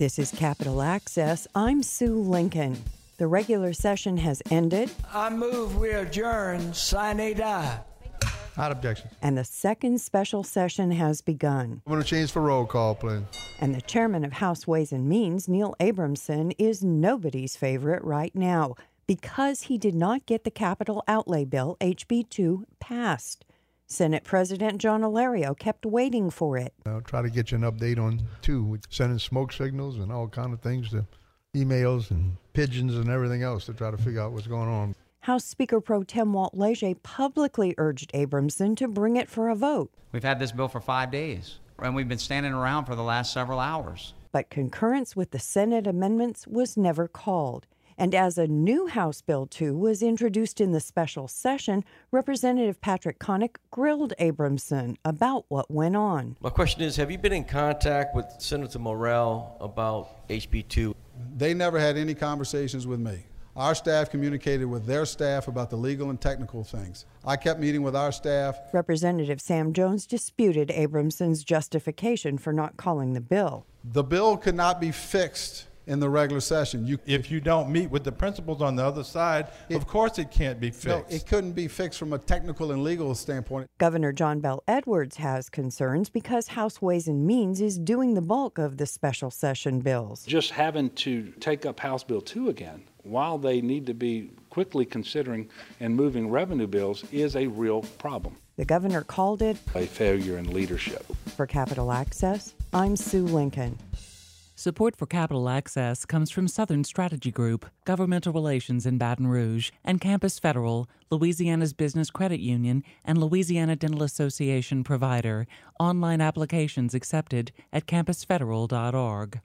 This is Capitol Access. I'm Sue Lincoln. The regular session has ended. I move we adjourn. Sine die. Not objection. And the second special session has begun. I'm going to change for roll call, please. And the chairman of House Ways and Means, Neil Abramson, is nobody's favorite right now because he did not get the capital outlay bill, HB 2, passed. Senate President John Alario kept waiting for it. I'll try to get you an update on 2, with sending smoke signals and all kind of things to emails and pigeons and everything else to try to figure out what's going on. House Speaker Pro Tem Walt Leger publicly urged Abramson to bring it for a vote. We've had this bill for 5 days, and we've been standing around for the last several hours. But concurrence with the Senate amendments was never called. And as a new House Bill 2 was introduced in the special session, Representative Patrick Connick grilled Abramson about what went on. My question is, have you been in contact with Senator Morrell about HB 2? They never had any conversations with me. Our staff communicated with their staff about the legal and technical things. I kept meeting with our staff. Representative Sam Jones disputed Abramson's justification for not calling the bill. The bill could not be fixed in the regular session. If you don't meet with the principals on the other side, of course it can't be fixed. No, it couldn't be fixed from a technical and legal standpoint. Governor John Bell Edwards has concerns because House Ways and Means is doing the bulk of the special session bills. Just having to take up House Bill 2 again, while they need to be quickly considering and moving revenue bills, is a real problem. The governor called it a failure in leadership. For Capitol Access, I'm Sue Lincoln. Support for Capitol Access comes from Southern Strategy Group, Governmental Relations in Baton Rouge, and Campus Federal, Louisiana's business credit union and Louisiana Dental Association provider. Online applications accepted at campusfederal.org.